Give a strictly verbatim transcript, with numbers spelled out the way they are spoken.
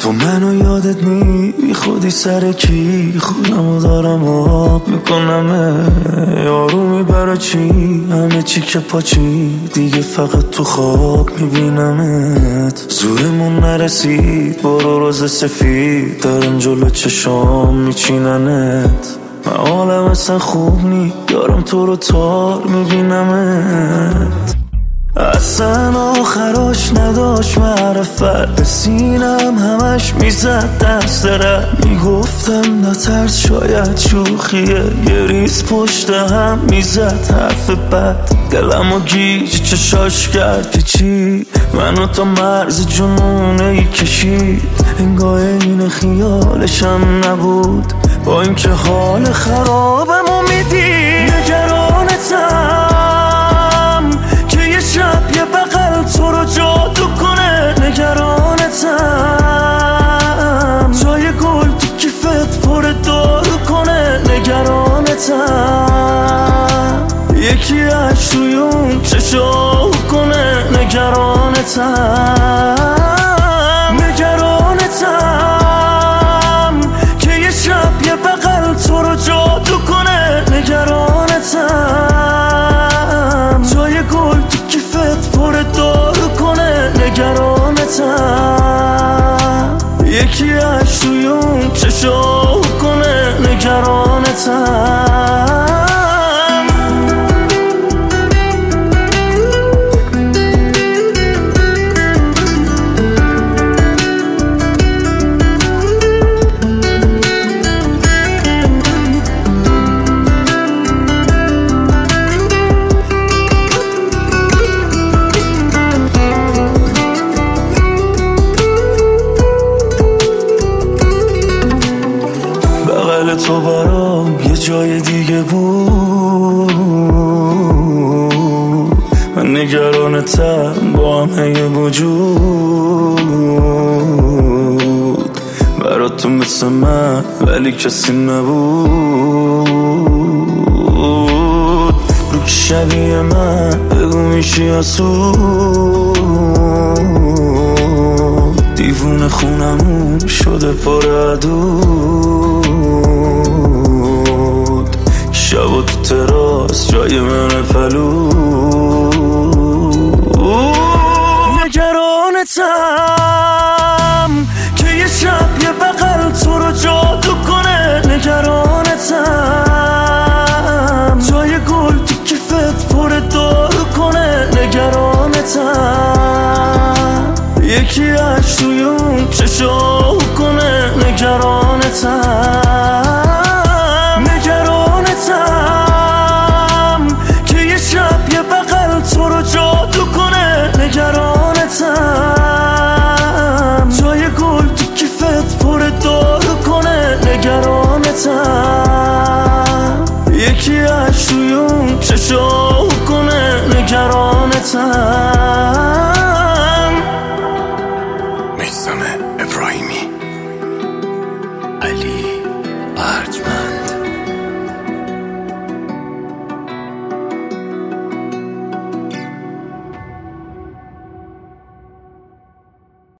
تو منو یادت نی بی خودی سر کی خودمو دارم آب میکنم یارومی برا چی همه چی که پاچی دیگه فقط تو خواب میبینمت زورمون نرسید برو روز سفید دارم جلو چشام میچیننت من حالم اصلا خوب نی دارم تو رو تار میبینمت اصلا آخراش نداشت معرفت سینم همش میزد دست رد میگفتم نترس شاید شوخیه یه ریز پشت هم میزد حرف بد دلمو گیج چشاش کرد چی منو تا مرز جنونه ای کشید انگاه این خیالشم نبود با اینکه حال خرابمو میدی نگرانتم که یه شب یه بغل تو رو جادو کنه نگرانتم جای گل تو کیفت پر دارو کنه نگرانتم یکی اش توی اون چشاو کنه نگرانتم نگرانتم که یه شب یه بغل تو رو جادو کنه نگرانتم جای گل تو کیفت پر دارو کنه نگرانتم یکی اش توی اون چشاو کنه نگرانتم تو برام یه جای دیگه بود من نگرانتم با همه وجود برات تو مثل من ولی کسی نبود رو که شبیه من بگو میشی آسود دیوونه خونمون شده پر عدود شب و تو تراس جای من پلود نگرانتم که یه شب یه بغل تو رو جادو کنه نگرانتم جای گل تو کیفت پر دارو کنه نگرانتم یکی اش توی اون چشاو کنه نگرانتم نگرانتم که یه شب یه بغل تو رو جادو کنه نگرانتم جای گل تو کیفت پر دارو کنه نگرانتم یکی اش توی اون چشاو کنه نگرانتم